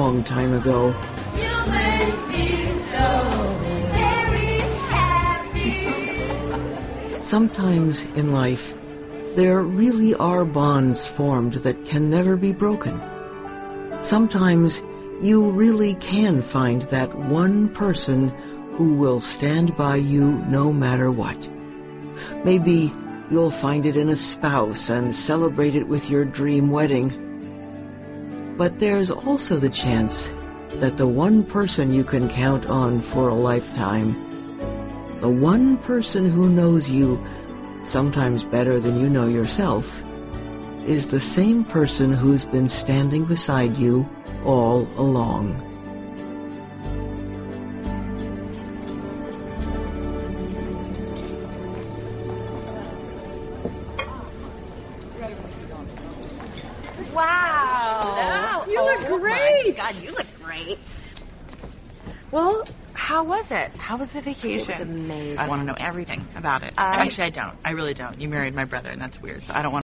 long time ago. You make me so very happy. Sometimes in life, there really are bonds formed that can never be broken. Sometimes you really can find that one person who will stand by you no matter what. Maybe you'll find it in a spouse and celebrate it with your dream wedding. But there's also the chance that the one person you can count on for a lifetime, the one person who knows you sometimes better than you know yourself, is the same person who's been standing beside you all along. Wow. You look great. My God, you look great. Well, how was it? How was the vacation? It was amazing. I want to know everything about it. Actually, I don't. I really don't. You married my brother, and that's weird, so I don't want